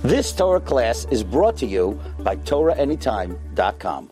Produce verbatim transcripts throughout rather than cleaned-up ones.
This Torah class is brought to you by Torah Anytime dot com.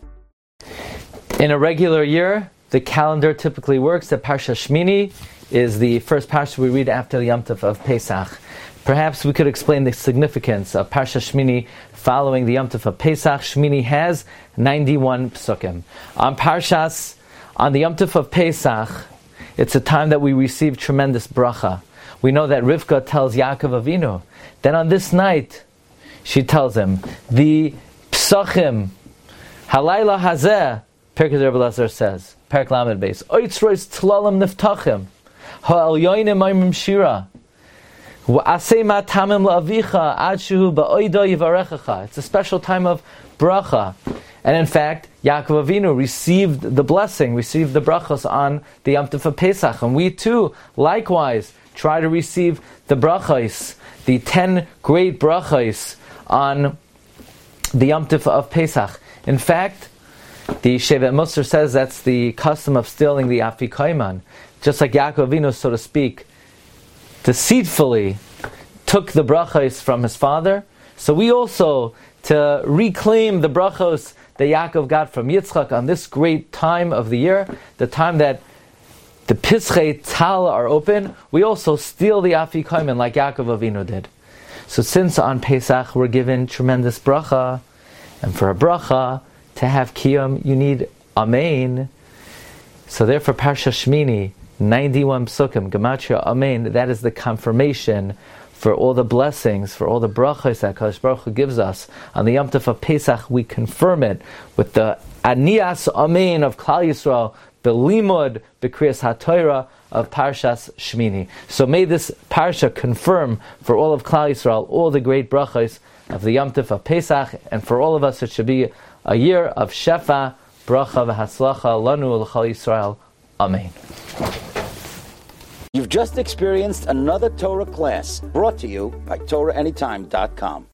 In a regular year, the calendar typically works that Parsha Shmini is the first parsha we read after the Yom Tov of Pesach. Perhaps we could explain the significance of Parsha Shmini following the Yom Tov of Pesach. Shmini has ninety-one psukim. On Parshas, on the Yom Tov of Pesach, it's a time that we receive tremendous bracha. We know that Rivka tells Yaakov Avinu. Then on this night, she tells him, the psachim, halayla hazeh, Perkei Rebbe Elazar says, Perek Lamed Beis, oitzrois tlalim niftachim, ha'elyonim aimim shira, wa'asei matamim la'avicha, ad shehu ba'oido yivarechacha. It's a special time of bracha. And in fact, Yaakov Avinu received the blessing, received the brachos on the Yom Tov of Pesach. And we too, likewise, try to receive the brachos, the ten great brachos on the Yom Tov of Pesach. In fact, the Shevet Musar says that's the custom of stealing the Afikoman. Just like Yaakov Avinu, so to speak, deceitfully took the brachos from his father, so we also, to reclaim the brachos that Yaakov got from Yitzchak on this great time of the year, the time that the Pischei Tal are open, we also steal the Afikoman like Yaakov Avinu did. So since on Pesach we're given tremendous bracha, and for a bracha to have kiyum you need amen. So therefore Parsha Shmini, ninety-one psukim, gematria amen, that is the confirmation for all the blessings, for all the brachos that Kadosh Baruch Hu gives us. On the Yom Tov of Pesach we confirm it with the Aniyas Amen of Klal Yisrael, Belimud B'Kriyas HaTorah of Parshas Shmini. So may this Parsha confirm for all of Klal Yisrael all the great brachos of the Yom Tov of Pesach, and for all of us it should be a year of Shefa, Bracha, V'Hatzlacha, Lanu L'Chal Yisrael. Amen. You've just experienced another Torah class brought to you by Torah Anytime dot com.